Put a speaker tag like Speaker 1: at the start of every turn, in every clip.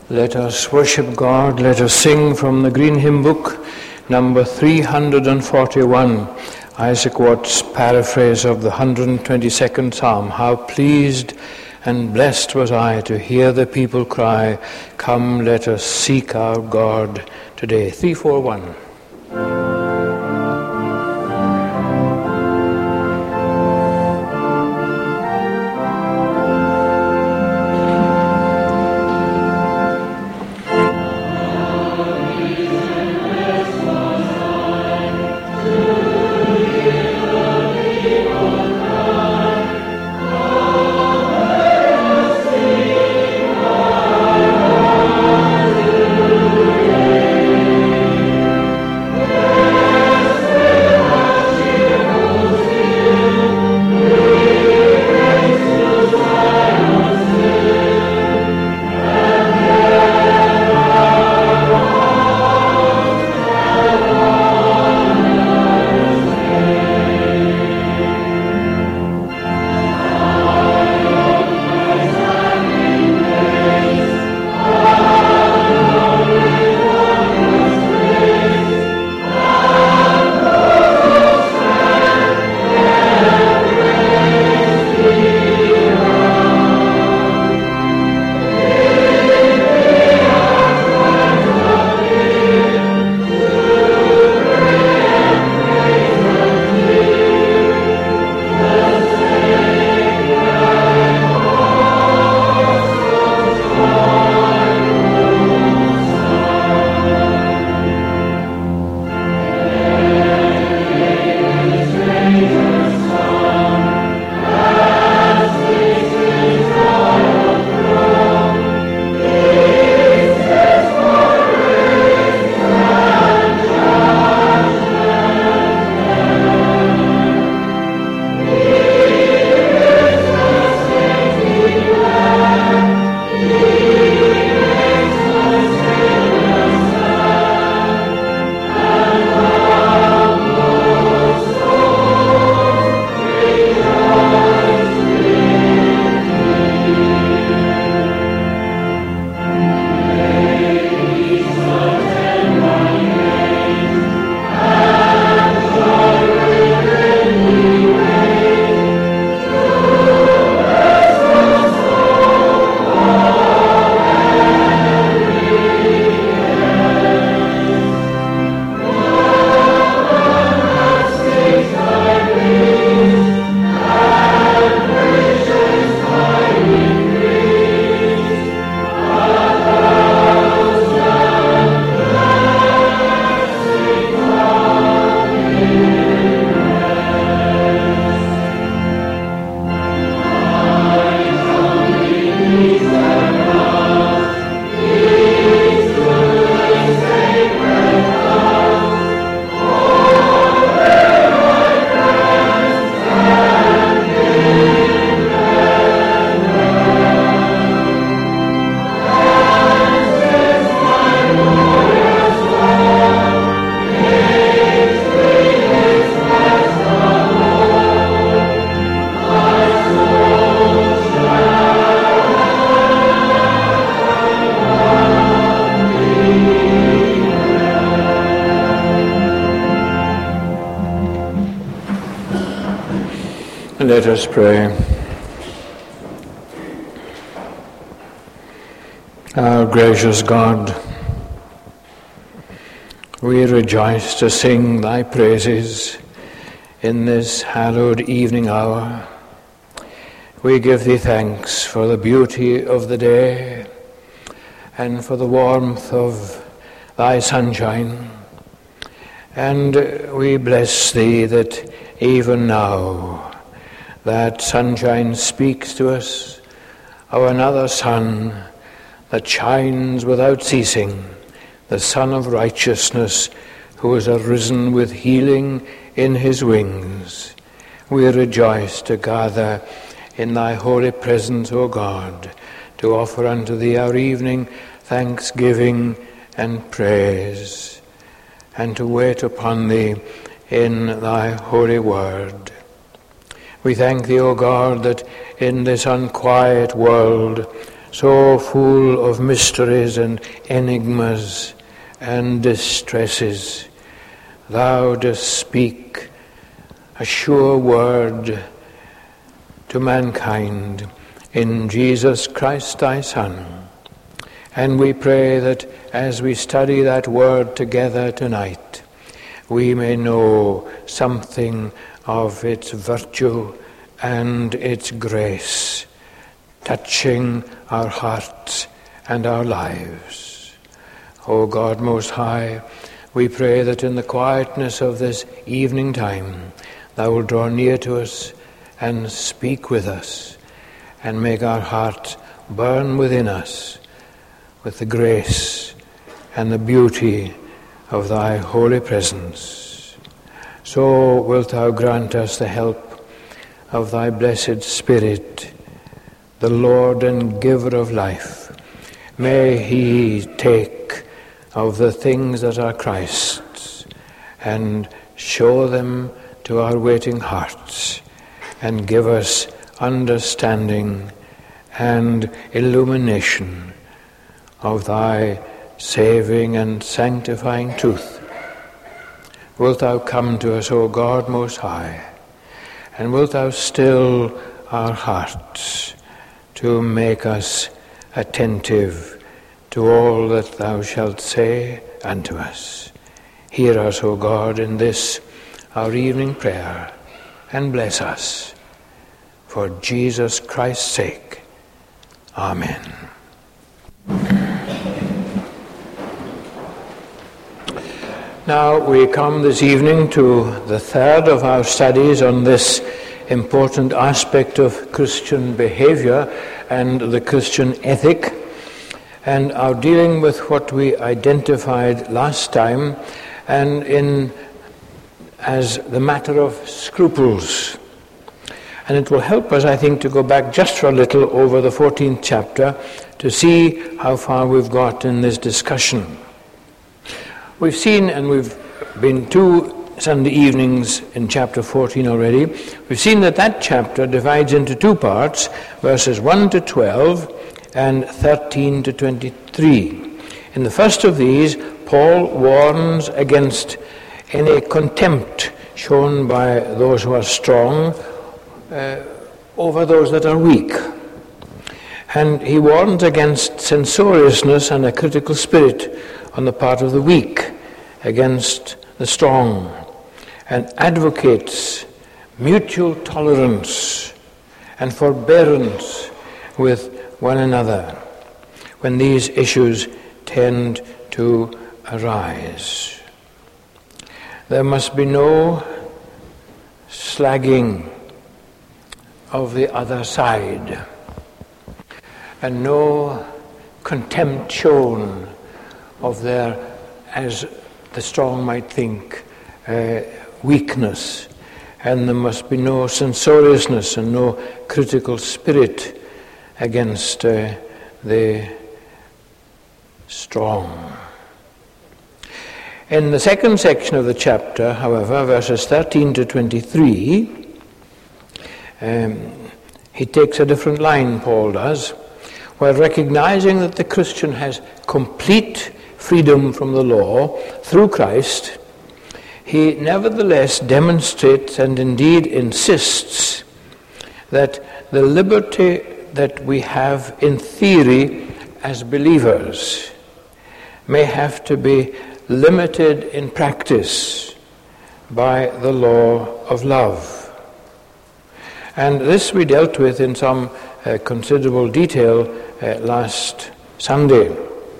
Speaker 1: Let us worship God. Let us sing from the Green Hymn Book, number 341, Isaac Watts' paraphrase of the 122nd Psalm. How pleased and blessed was I to hear the people cry, "Come, let us seek our God today." 341. Let us pray. Our gracious God, we rejoice to sing thy praises in this hallowed evening hour. We give thee thanks for the beauty of the day and for the warmth of thy sunshine. And we bless thee that even now that sunshine speaks to us of another sun that shines without ceasing, the Son of righteousness, who is arisen with healing in his wings. We rejoice to gather in thy holy presence, O God, to offer unto thee our evening thanksgiving and praise, and to wait upon thee in thy holy word. We thank thee, O God, that in this unquiet world so full of mysteries and enigmas and distresses, thou dost speak a sure word to mankind in Jesus Christ thy Son. And we pray that as we study that word together tonight, we may know something of its virtue and its grace, touching our hearts and our lives. O God Most High, we pray that in the quietness of this evening time, thou wilt draw near to us and speak with us, and make our hearts burn within us with the grace and the beauty of thy holy presence. So wilt thou grant us the help of thy blessed Spirit, the Lord and giver of life. May he take of the things that are Christ's and show them to our waiting hearts, and give us understanding and illumination of thy saving and sanctifying truth. Wilt thou come to us, O God Most High, and wilt thou still our hearts to make us attentive to all that thou shalt say unto us. Hear us, O God, in this our evening prayer, and bless us. For Jesus Christ's sake. Amen. Now we come this evening to the third of our studies on this important aspect of Christian behavior and the Christian ethic, and are dealing with what we identified last time and as the matter of scruples. And it will help us, I think, to go back just for a little over the 14th chapter to see how far we've got in this discussion. We've seen, and we've been 2 Sunday evenings in chapter 14 already, we've seen that chapter divides into 2 parts, verses 1 to 12 and 13 to 23. In the first of these, Paul warns against any contempt shown by those who are strong over those that are weak. And he warns against censoriousness and a critical spirit on the part of the weak against the strong, and advocates mutual tolerance and forbearance with one another when these issues tend to arise. There must be no slagging of the other side, and no contempt shown of their, as the strong might think, weakness. And there must be no censoriousness and no critical spirit against the strong. In the second section of the chapter, however, verses 13 to 23, he takes a different line, Paul does, while recognizing that the Christian has complete freedom from the law through Christ. He nevertheless demonstrates and indeed insists that the liberty that we have in theory as believers may have to be limited in practice by the law of love. And this we dealt with in some considerable detail last Sunday.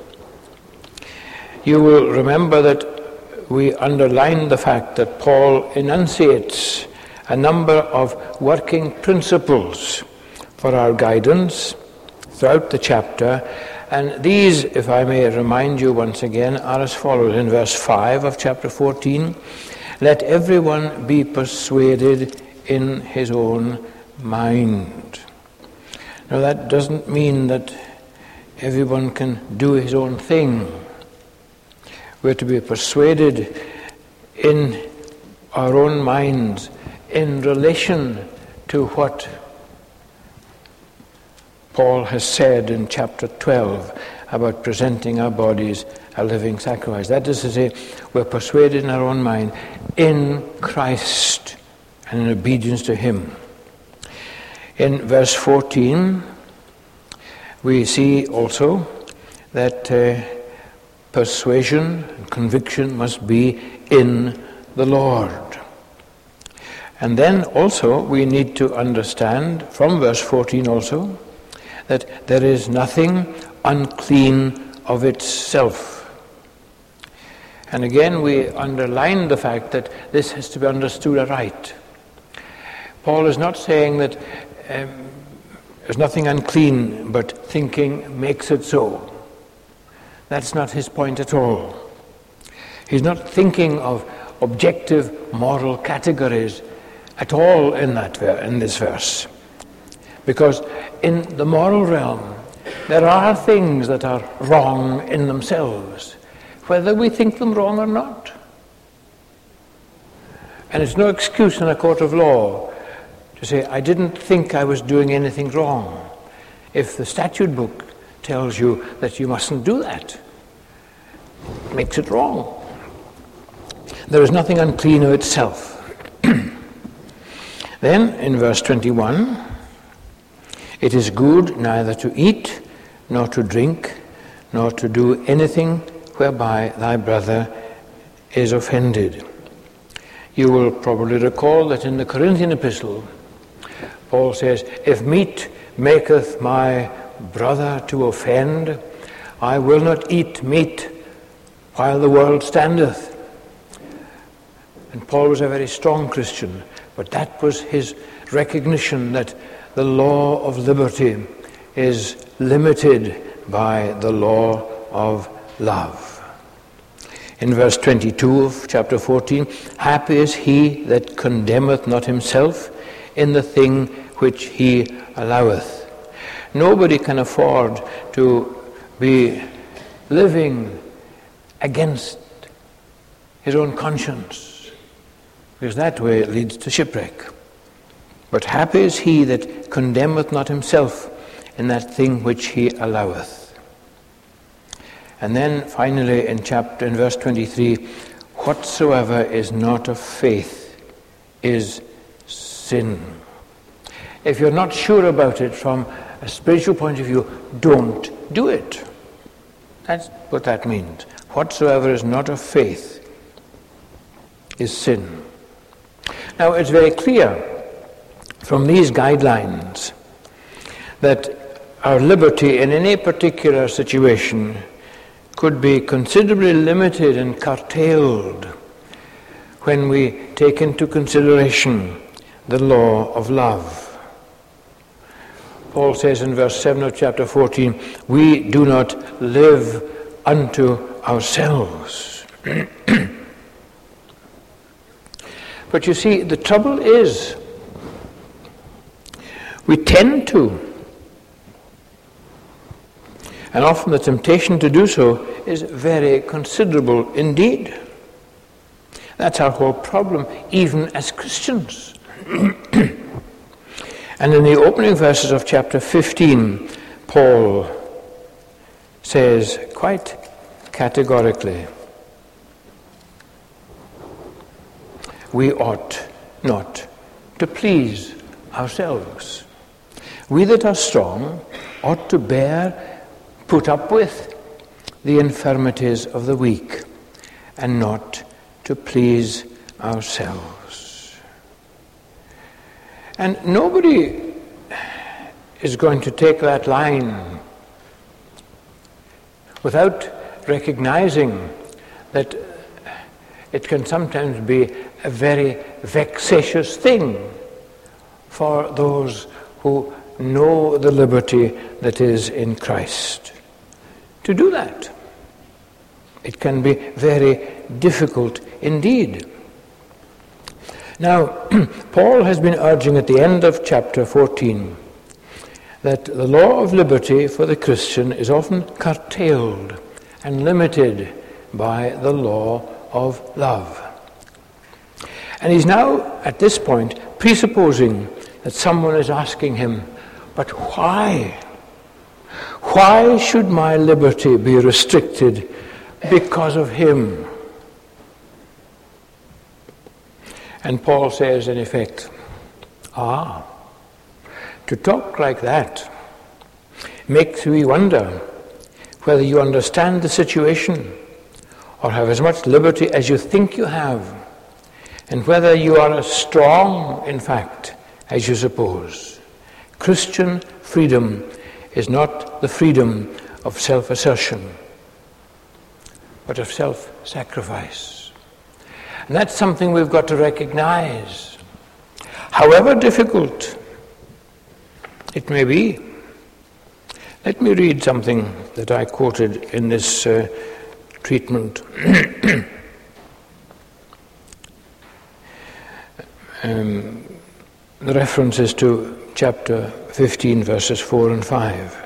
Speaker 1: You will remember that we underlined the fact that Paul enunciates a number of working principles for our guidance throughout the chapter, and these, if I may remind you once again, are as follows. In verse 5 of chapter 14, let everyone be persuaded in his own mind. Now that doesn't mean that everyone can do his own thing. We're to be persuaded in our own minds in relation to what Paul has said in chapter 12 about presenting our bodies a living sacrifice. That is to say, we're persuaded in our own mind in Christ and in obedience to him. In verse 14, we see also that persuasion and conviction must be in the Lord. And then also we need to understand from verse 14 also that there is nothing unclean of itself. And again we underline the fact that this has to be understood aright. Paul is not saying that there's nothing unclean, but thinking makes it so. That's not his point at all. He's not thinking of objective moral categories at all in this verse. Because in the moral realm, there are things that are wrong in themselves, whether we think them wrong or not. And it's no excuse in a court of law to say, I didn't think I was doing anything wrong, if the statute book tells you that you mustn't do that. It makes it wrong. There is nothing unclean of itself. Then, in verse 21, it is good neither to eat, nor to drink, nor to do anything whereby thy brother is offended. You will probably recall that in the Corinthian epistle, Paul says, if meat maketh my brother to offend, I will not eat meat while the world standeth. And Paul was a very strong Christian, but that was his recognition that the law of liberty is limited by the law of love. In verse 22 of chapter 14, happy is he that condemneth not himself in the thing which he alloweth. Nobody can afford to be living against his own conscience, because that way it leads to shipwreck. But happy is he that condemneth not himself in that thing which he alloweth. And then finally in verse 23, whatsoever is not of faith is sin. If you're not sure about it from a spiritual point of view, don't do it. That's what that means. Whatsoever is not of faith is sin. Now it's very clear from these guidelines that our liberty in any particular situation could be considerably limited and curtailed when we take into consideration the law of love. Paul says in verse 7 of chapter 14, we do not live unto ourselves. But you see, the trouble is, we tend to, and often the temptation to do so is very considerable indeed. That's our whole problem, even as Christians. And in the opening verses of chapter 15, Paul says quite categorically, we ought not to please ourselves. We that are strong ought to put up with the infirmities of the weak, and not to please ourselves. And nobody is going to take that line without recognizing that it can sometimes be a very vexatious thing for those who know the liberty that is in Christ to do that. It can be very difficult indeed. Now, Paul has been urging at the end of chapter 14 that the law of liberty for the Christian is often curtailed and limited by the law of love. And he's now, at this point, presupposing that someone is asking him, but why? Why should my liberty be restricted because of him? And Paul says, in effect, to talk like that makes me wonder whether you understand the situation or have as much liberty as you think you have, and whether you are as strong, in fact, as you suppose. Christian freedom is not the freedom of self-assertion, but of self-sacrifice. And that's something we've got to recognize, however difficult it may be. Let me read something that I quoted in this treatment. The reference is to chapter 15, verses 4 and 5.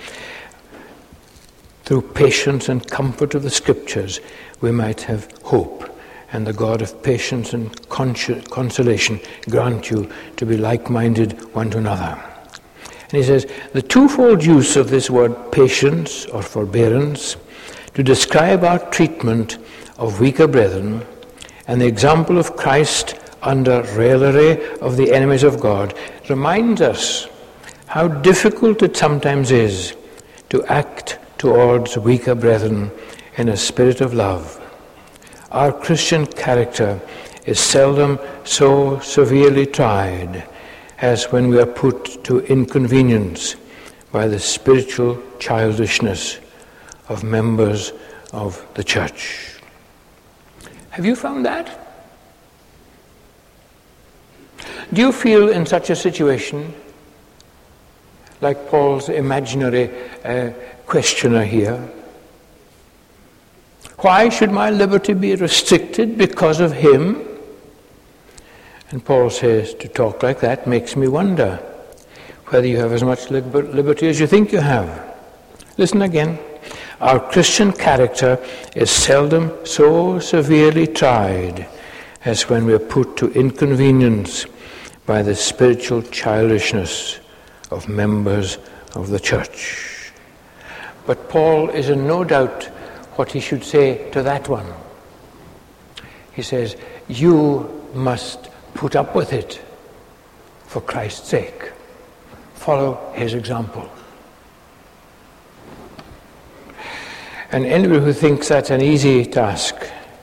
Speaker 1: Through patience and comfort of the Scriptures, we might have hope, and the God of patience and consolation grant you to be like-minded one to another. And he says, the twofold use of this word patience or forbearance to describe our treatment of weaker brethren and the example of Christ under raillery of the enemies of God reminds us how difficult it sometimes is to act towards weaker brethren in a spirit of love. Our Christian character is seldom so severely tried as when we are put to inconvenience by the spiritual childishness of members of the church. Have you found that? Do you feel in such a situation like Paul's imaginary questioner here? Why should my liberty be restricted because of him? And Paul says, to talk like that makes me wonder whether you have as much liberty as you think you have. Listen again. Our Christian character is seldom so severely tried as when we are put to inconvenience by the spiritual childishness of members of the church. But Paul is in no doubt what he should say to that one. He says, you must put up with it for Christ's sake. Follow his example. And anybody who thinks that's an easy task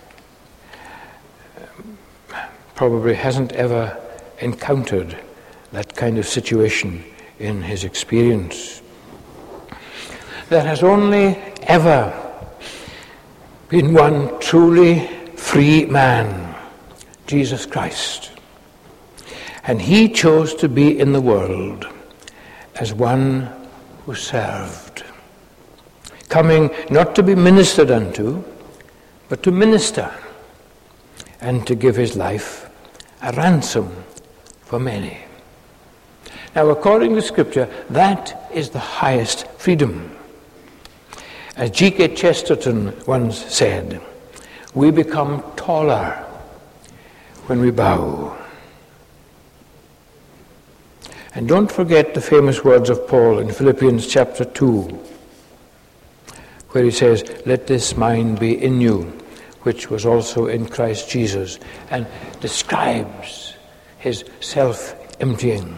Speaker 1: probably hasn't ever encountered that kind of situation in his experience. There has only ever been one truly free man, Jesus Christ. And he chose to be in the world as one who served, coming not to be ministered unto, but to minister, and to give his life a ransom for many. Now, according to Scripture, that is the highest freedom. As G.K. Chesterton once said, we become taller when we bow. And don't forget the famous words of Paul in Philippians chapter 2, where he says, let this mind be in you, which was also in Christ Jesus, and describes his self-emptying.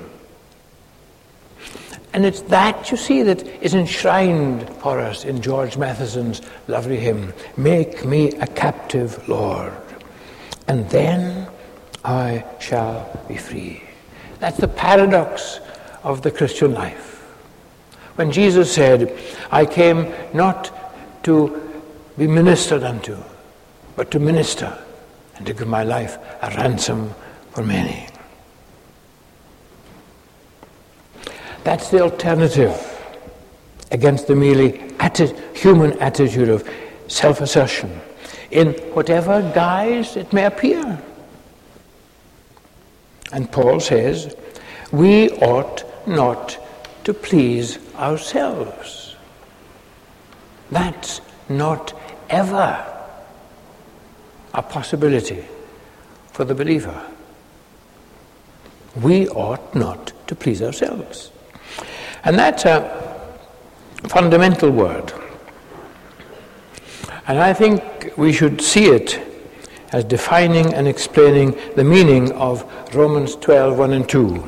Speaker 1: And it's that, you see, that is enshrined for us in George Matheson's lovely hymn, Make me a captive, Lord, and then I shall be free. That's the paradox of the Christian life. When Jesus said, I came not to be ministered unto, but to minister and to give my life a ransom for many. That's the alternative against the merely human attitude of self-assertion, in whatever guise it may appear. And Paul says, we ought not to please ourselves. That's not ever a possibility for the believer. We ought not to please ourselves. And that's a fundamental word. And I think we should see it as defining and explaining the meaning of Romans 12, 1 and 2.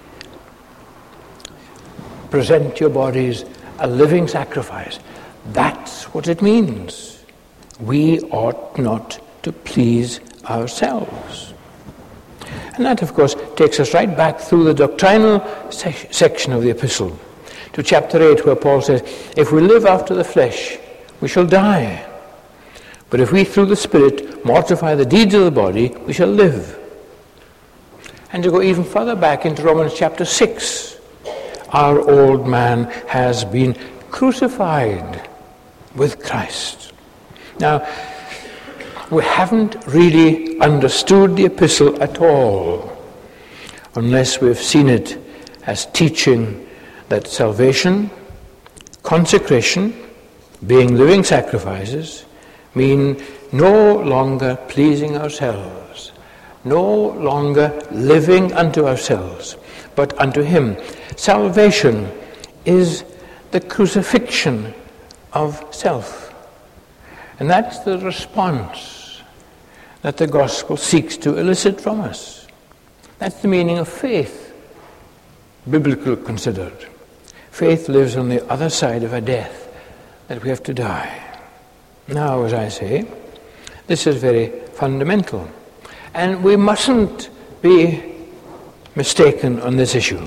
Speaker 1: Present your bodies a living sacrifice. That's what it means. We ought not to please ourselves. And that, of course, takes us right back through the doctrinal section of the epistle to chapter 8, where Paul says, if we live after the flesh, we shall die. But if we through the Spirit mortify the deeds of the body, we shall live. And to go even further back into Romans chapter 6, our old man has been crucified with Christ. Now, we haven't really understood the epistle at all unless we've seen it as teaching that salvation, consecration, being living sacrifices, mean no longer pleasing ourselves, no longer living unto ourselves, but unto Him. Salvation is the crucifixion of self. And that's the response that the gospel seeks to elicit from us. That's the meaning of faith, biblically considered. Faith lives on the other side of a death that we have to die. Now, as I say, this is very fundamental. And we mustn't be mistaken on this issue.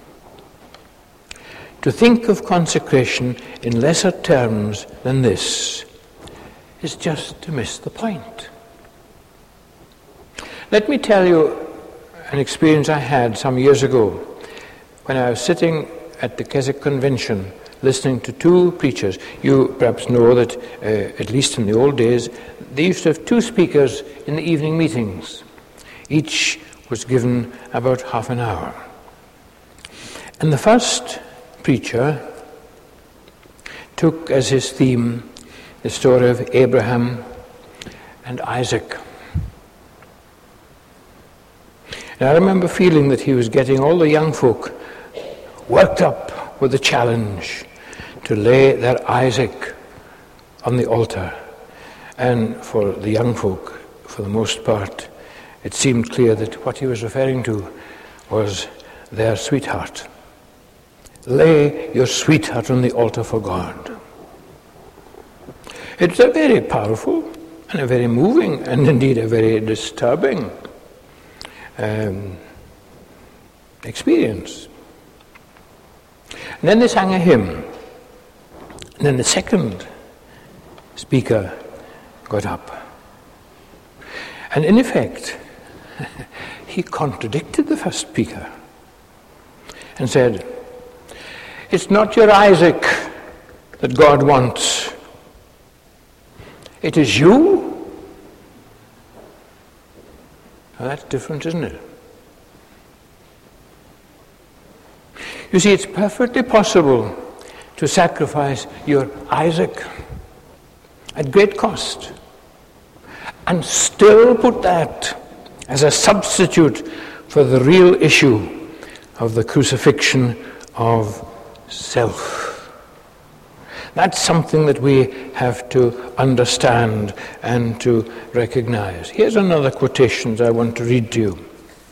Speaker 1: To think of consecration in lesser terms than this is just to miss the point. Let me tell you an experience I had some years ago when I was sitting at the Keswick Convention listening to two preachers. You perhaps know that, at least in the old days, they used to have two speakers in the evening meetings. Each was given about half an hour. And the first preacher took as his theme the story of Abraham and Isaac. And I remember feeling that he was getting all the young folk worked up with the challenge to lay their Isaac on the altar. And for the young folk, for the most part, it seemed clear that what he was referring to was their sweetheart. Lay your sweetheart on the altar for God. It's a very powerful and a very moving and indeed a very disturbing experience. And then they sang a hymn. And then the second speaker got up. And in effect, he contradicted the first speaker and said, it's not your Isaac that God wants. It is you. Now that's different, isn't it? You see, it's perfectly possible to sacrifice your Isaac at great cost and still put that as a substitute for the real issue of the crucifixion of self. That's something that we have to understand and to recognize. Here's another quotation I want to read to you.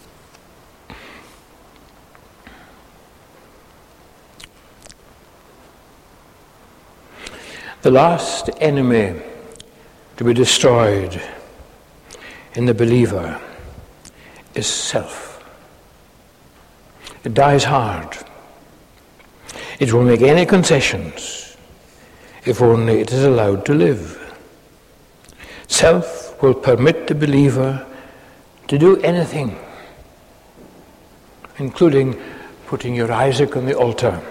Speaker 1: The last enemy to be destroyed in the believer is self. It dies hard. It won't make any concessions if only it is allowed to live. Self will permit the believer to do anything, including putting your Isaac on the altar.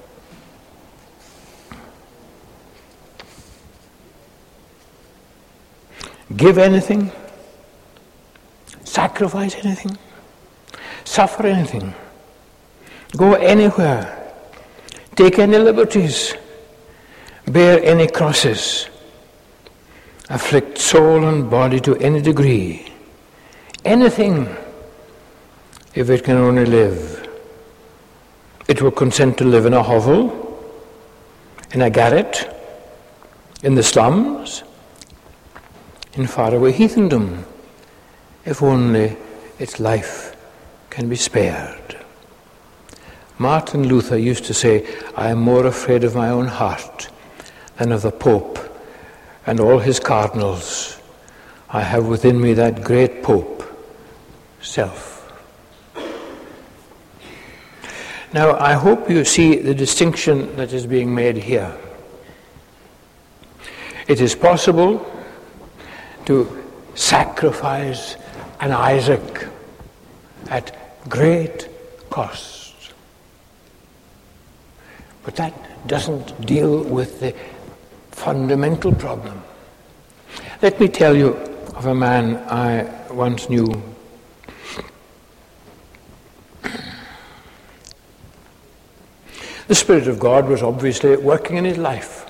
Speaker 1: Give anything, sacrifice anything, suffer anything, go anywhere, take any liberties, bear any crosses, afflict soul and body to any degree, anything, if it can only live. It will consent to live in a hovel, in a garret, in the slums, in faraway heathendom, if only its life can be spared. Martin Luther used to say, "I am more afraid of my own heart than of the Pope and all his cardinals. I have within me that great Pope, self." Now, I hope you see the distinction that is being made here. It is possible to sacrifice an Isaac at great cost. But that doesn't deal with the fundamental problem. Let me tell you of a man I once knew. The Spirit of God was obviously working in his life.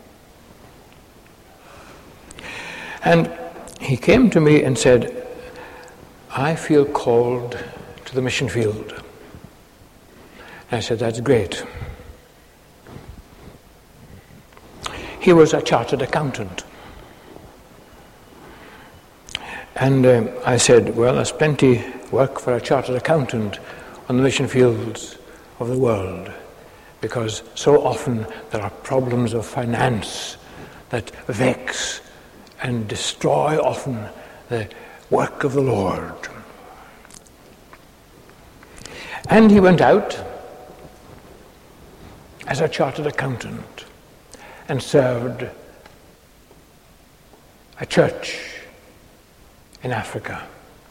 Speaker 1: And he came to me and said, "I feel called to the mission field." And I said, "That's great." He was a chartered accountant. And I said, "Well, there's plenty work for a chartered accountant on the mission fields of the world, because so often there are problems of finance that vex and destroy often the work of the Lord." And he went out as a chartered accountant and served a church in Africa.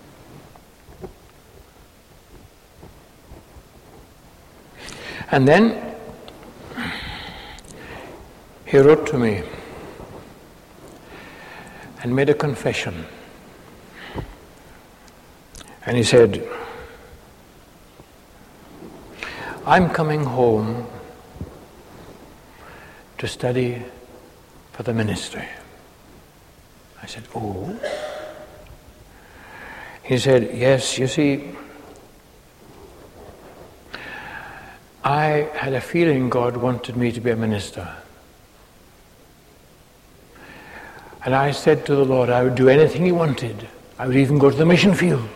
Speaker 1: And then he wrote to me and made a confession. And he said, "I'm coming home to study for the ministry." I said, "Oh?" He said, "Yes, you see, I had a feeling God wanted me to be a minister. And I said to the Lord I would do anything he wanted. I would even go to the mission field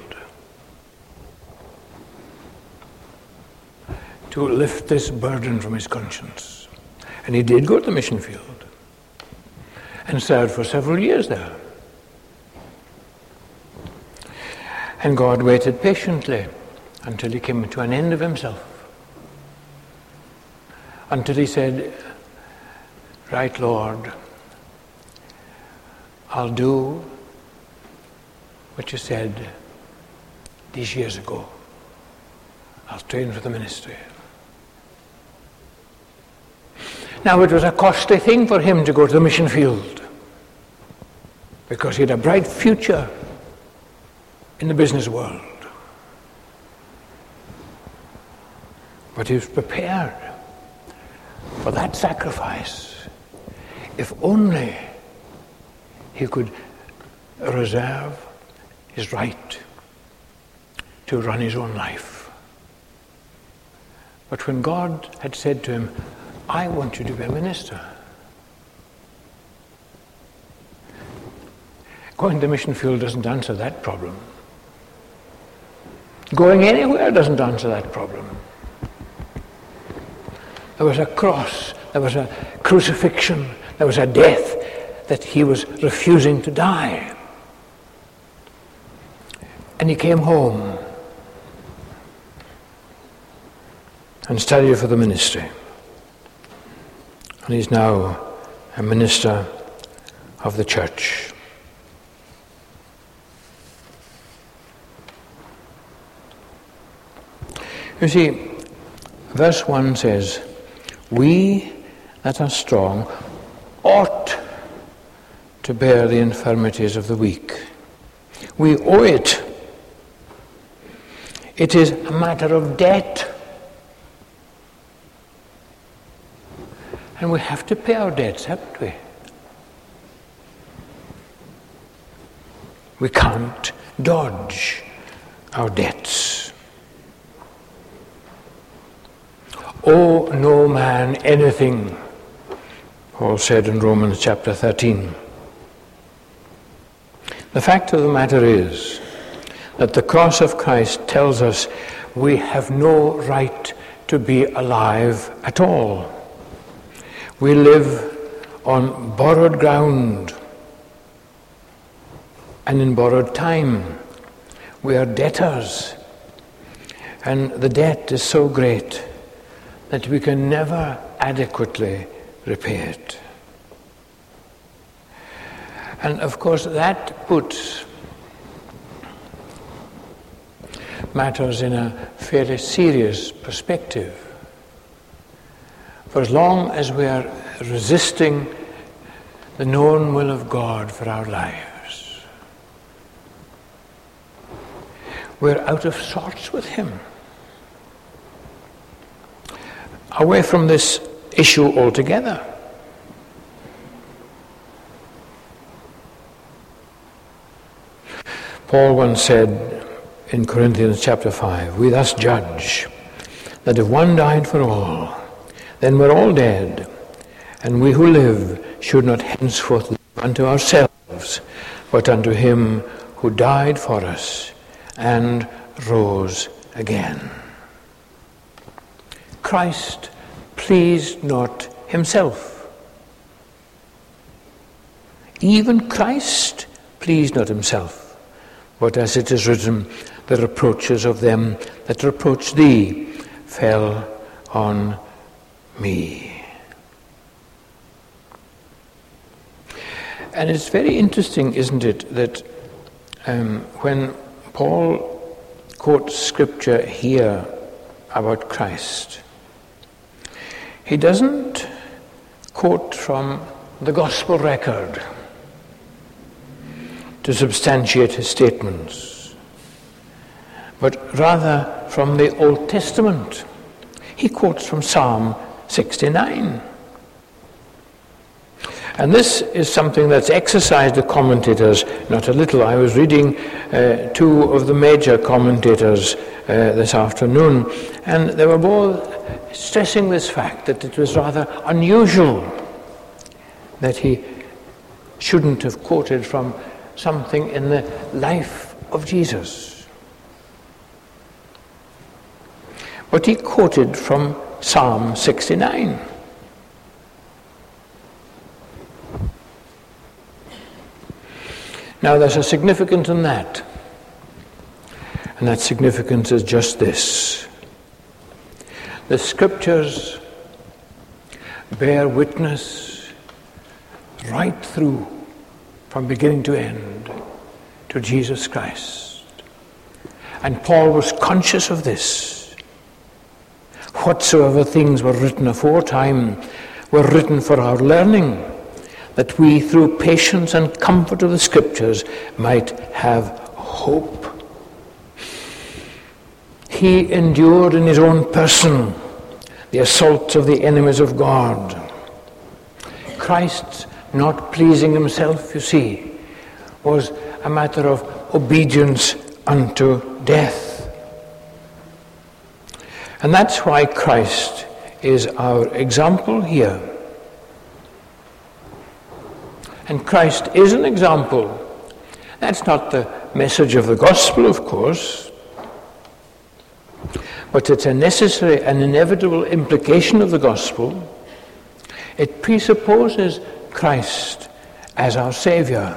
Speaker 1: to lift this burden from his conscience." And he did go to the mission field and served for several years there. And God waited patiently until he came to an end of himself. Until he said, "Right, Lord, I'll do what you said these years ago. I'll train for the ministry." Now, it was a costly thing for him to go to the mission field, because he had a bright future in the business world. But he was prepared for that sacrifice, if only he could reserve his right to run his own life. But when God had said to him, "I want you to be a minister," going to the mission field doesn't answer that problem. Going anywhere doesn't answer that problem. There was a cross, there was a crucifixion, there was a death that he was refusing to die. And he came home and studied for the ministry. And he's now a minister of the church. You see, verse 1 says, "We that are strong ought to bear the infirmities of the weak." We owe it. It is a matter of debt. And we have to pay our debts, haven't we? We can't dodge our debts. "Owe no man anything Paul said in Romans chapter 13. The fact of the matter is that the cross of Christ tells us we have no right to be alive at all. We live on borrowed ground and in borrowed time. We are debtors, and the debt is so great that we can never adequately repay it. And of course that puts matters in a fairly serious perspective. For as long as we are resisting the known will of God for our lives, we're out of sorts with Him. Away from this issue altogether. Paul once said in Corinthians chapter 5, we thus judge that if one died for all, then we're all dead, and we who live should not henceforth live unto ourselves, but unto Him who died for us and rose again. Christ pleased not Himself. Even Christ pleased not Himself, but as it is written, the reproaches of them that reproach thee fell on me. And it's very interesting, isn't it, that when Paul quotes scripture here about Christ, he doesn't quote from the gospel record to substantiate his statements, but rather from the Old Testament. He quotes from Psalm 69. And this is something that's exercised the commentators not a little. I was reading two of the major commentators this afternoon, and they were both stressing this fact that it was rather unusual that he shouldn't have quoted from something in the life of Jesus. But he quoted from Psalm 69. Now there's a significance in that. And that significance is just this. The scriptures bear witness right through, from beginning to end, to Jesus Christ. And Paul was conscious of this. Whatsoever things were written aforetime were written for our learning, that we through patience and comfort of the scriptures might have hope. He endured in his own person the assaults of the enemies of God. Christ's not pleasing himself, you see, was a matter of obedience unto death. And that's why Christ is our example here. And Christ is an example. That's not the message of the gospel, of course, but it's a necessary and inevitable implication of the gospel. It presupposes Christ as our Savior.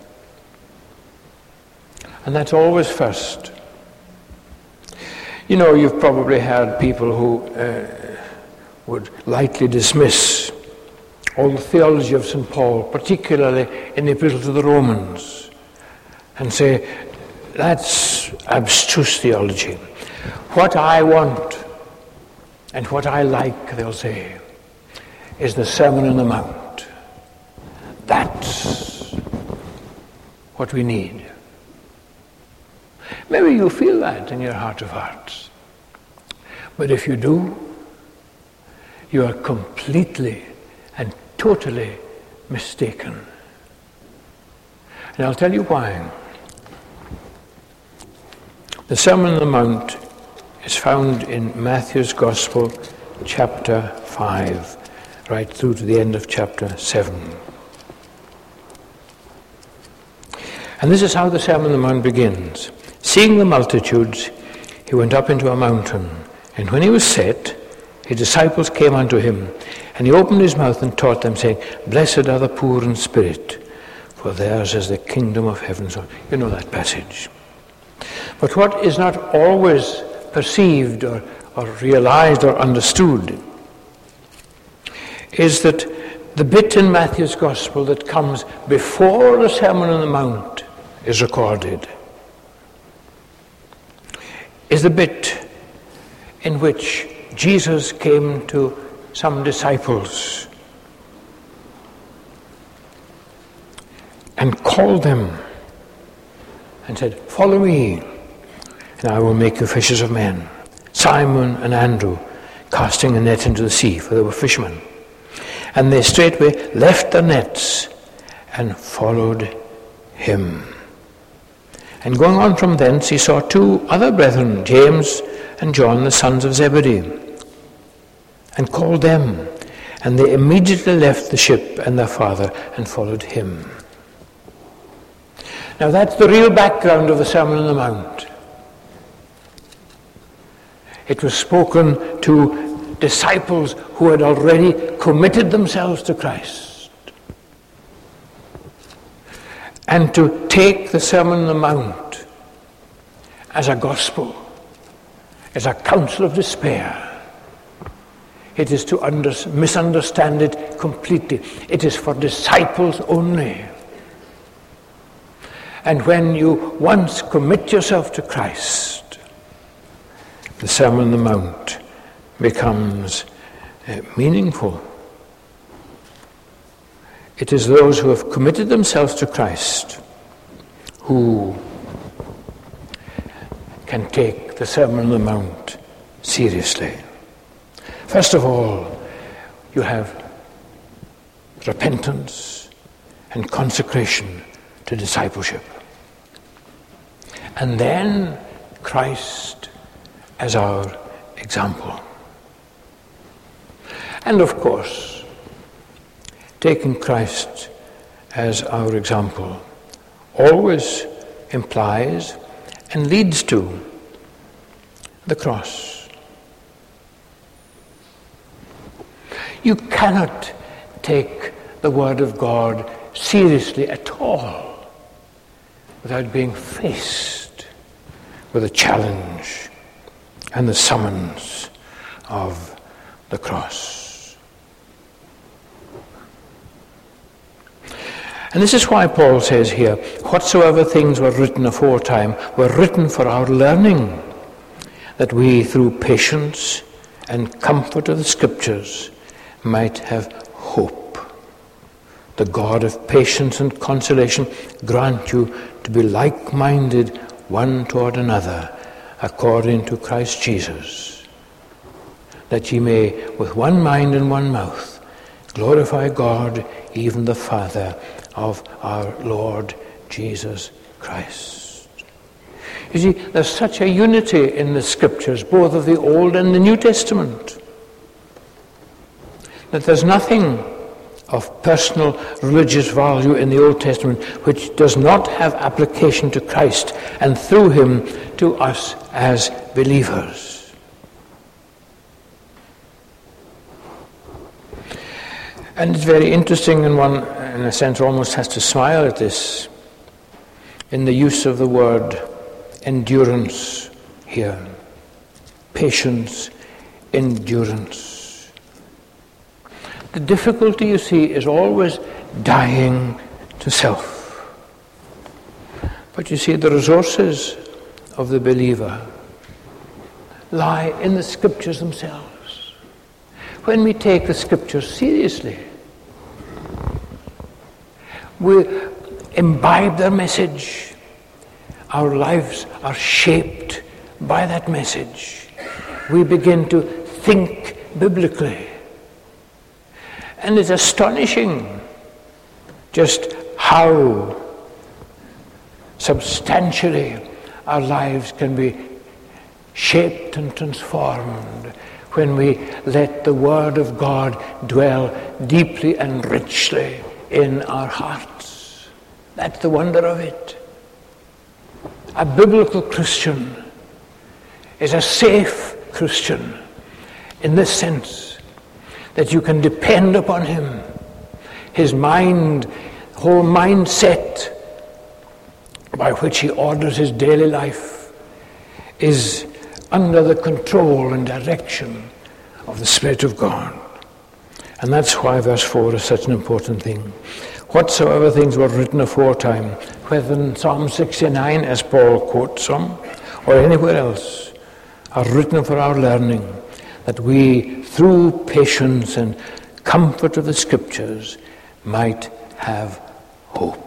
Speaker 1: And that's always first. You know, you've probably heard people who would lightly dismiss all the theology of St. Paul, particularly in the Epistle to the Romans, and say, that's abstruse theology. What I want and what I like, they'll say, is the Sermon on the Mount. That's what we need. Maybe you feel that in your heart of hearts. But if you do, you are completely and totally mistaken. And I'll tell you why. The Sermon on the Mount is found in Matthew's Gospel, chapter 5, right through to the end of chapter 7. And this is how the Sermon on the Mount begins. Seeing the multitudes, he went up into a mountain, and when he was set, his disciples came unto him, and he opened his mouth and taught them, saying, Blessed are the poor in spirit, for theirs is the kingdom of heaven. So you know that passage. But what is not always perceived or realized or understood is that the bit in Matthew's Gospel that comes before the Sermon on the Mount is recorded is the bit in which Jesus came to some disciples and called them and said, Follow me, and I will make you fishers of men. Simon and Andrew casting a net into the sea, for they were fishermen. And they straightway left their nets and followed him. And going on from thence, he saw two other brethren, James and John, the sons of Zebedee, and called them. And they immediately left the ship and their father and followed him. Now that's the real background of the Sermon on the Mount. It was spoken to disciples who had already committed themselves to Christ. And to take the Sermon on the Mount as a gospel, as a counsel of despair, it is to misunderstand it completely. It is for disciples only. And when you once commit yourself to Christ, the Sermon on the Mount becomes meaningful. It is those who have committed themselves to Christ who can take the Sermon on the Mount seriously. First of all, you have repentance and consecration to discipleship. And then Christ as our example. And of course, taking Christ as our example always implies and leads to the cross. You cannot take the Word of God seriously at all without being faced with the challenge and the summons of the cross. And this is why Paul says here, whatsoever things were written aforetime were written for our learning, that we through patience and comfort of the Scriptures might have hope. The God of patience and consolation grant you to be like-minded one toward another, according to Christ Jesus, that ye may with one mind and one mouth glorify God, even the Father of our Lord Jesus Christ. You see, there's such a unity in the Scriptures, both of the Old and the New Testament, that there's nothing of personal religious value in the Old Testament which does not have application to Christ and through him to us as believers. And it's very interesting, and one in a sense almost has to smile at this, in the use of the word endurance here. Patience, endurance. The difficulty, you see, is always dying to self. But you see, the resources of the believer lie in the Scriptures themselves. When we take the Scriptures seriously, we imbibe their message. Our lives are shaped by that message. We begin to think biblically. And it's astonishing just how substantially our lives can be shaped and transformed when we let the Word of God dwell deeply and richly in our hearts. That's the wonder of it. A biblical Christian is a safe Christian in this sense that you can depend upon him. His mind, whole mindset by which he orders his daily life is under the control and direction of the Spirit of God. And that's why verse 4 is such an important thing. Whatsoever things were written aforetime, whether in Psalm 69, as Paul quotes some, or anywhere else, are written for our learning, that we, through patience and comfort of the Scriptures, might have hope.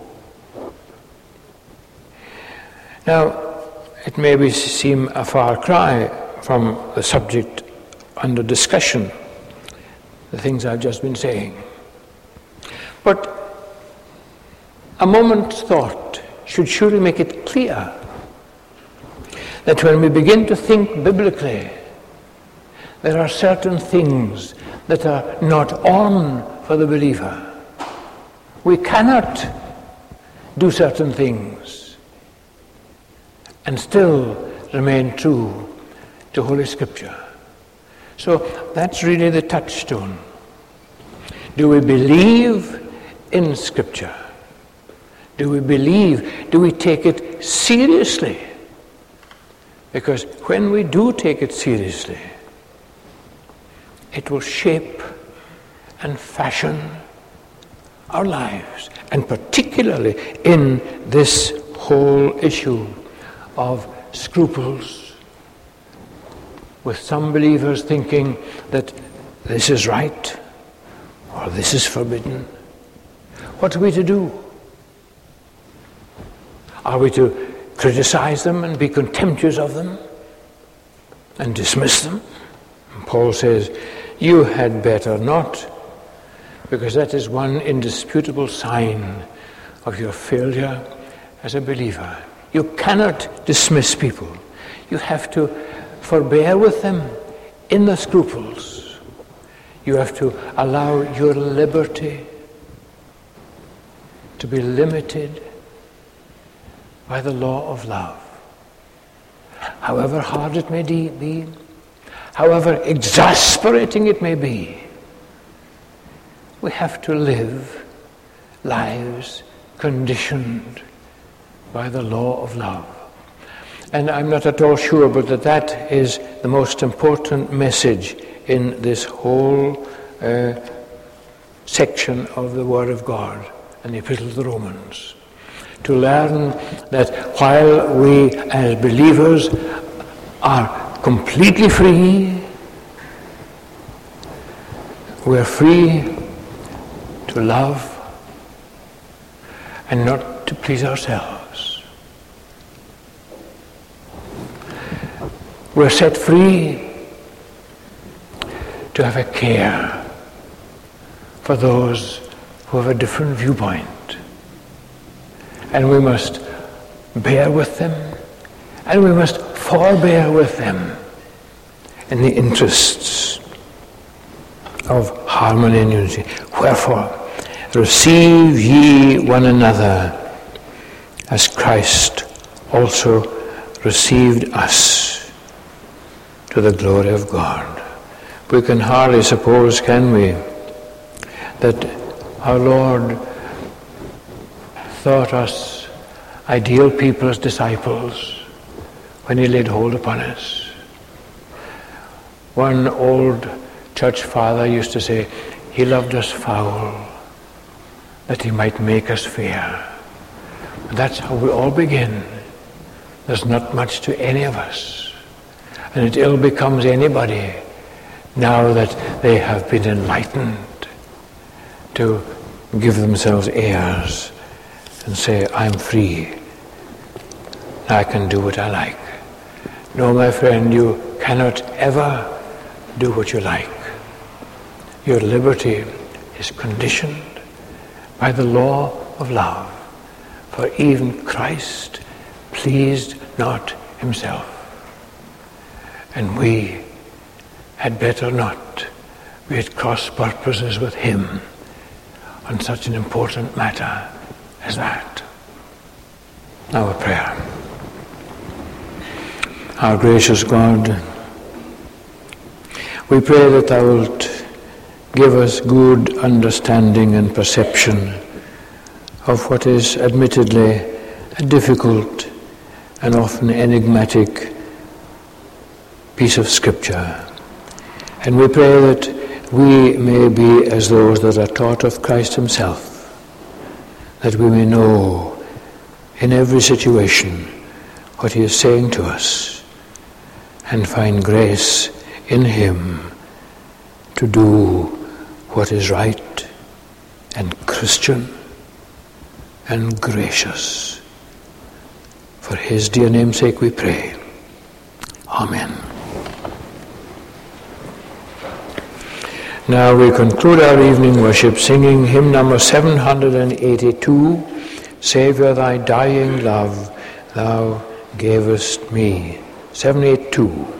Speaker 1: Now, it may seem a far cry from the subject under discussion, the things I've just been saying. But a moment's thought should surely make it clear that when we begin to think biblically, there are certain things that are not on for the believer. We cannot do certain things and still remain true to Holy Scripture. So that's really the touchstone. Do we believe in Scripture? Do we believe? Do we take it seriously? Because when we do take it seriously, it will shape and fashion our lives, and particularly in this whole issue of scruples, with some believers thinking that this is right or this is forbidden. What are we to do? Are we to criticize them and be contemptuous of them and dismiss them? And Paul says, you had better not, because that is one indisputable sign of your failure as a believer. You cannot dismiss people. You have to forbear with them in the scruples. You have to allow your liberty to be limited by the law of love. However hard it may be, however exasperating it may be, we have to live lives conditioned by the law of love. And I'm not at all sure, but that is the most important message in this whole section of the Word of God and the Epistle to the Romans. To learn that while we as believers are completely free, we're free to love and not to please ourselves. We're set free to have a care for those who have a different viewpoint. And we must bear with them, and we must forbear with them in the interests of harmony and unity. Wherefore, receive ye one another as Christ also received us to the glory of God. We can hardly suppose, can we, that our Lord thought us ideal people as disciples when he laid hold upon us. One old church father used to say, he loved us foul that he might make us fair. And that's how we all begin. There's not much to any of us. And it ill becomes anybody, now that they have been enlightened, to give themselves airs and say, I'm free. I can do what I like. No, my friend, you cannot ever do what you like. Your liberty is conditioned by the law of love. For even Christ pleased not himself. And we had better not be at cross purposes with him on such an important matter as that. Our prayer. Our gracious God, we pray that thou wilt give us good understanding and perception of what is admittedly a difficult and often enigmatic piece of Scripture. And we pray that we may be as those that are taught of Christ himself, that we may know in every situation what he is saying to us, and find grace in him to do what is right and Christian and gracious. For his dear name's sake we pray. Amen. Now we conclude our evening worship singing hymn number 782, Saviour, thy dying love thou gavest me. 782.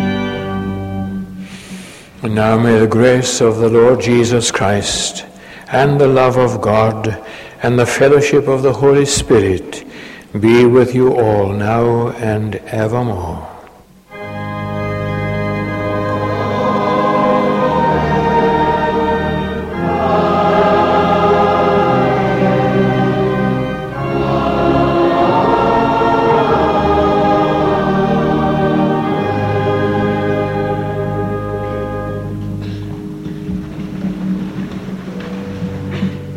Speaker 1: And now may the grace of the Lord Jesus Christ and the love of God, and the fellowship of the Holy Spirit be with you all now and evermore.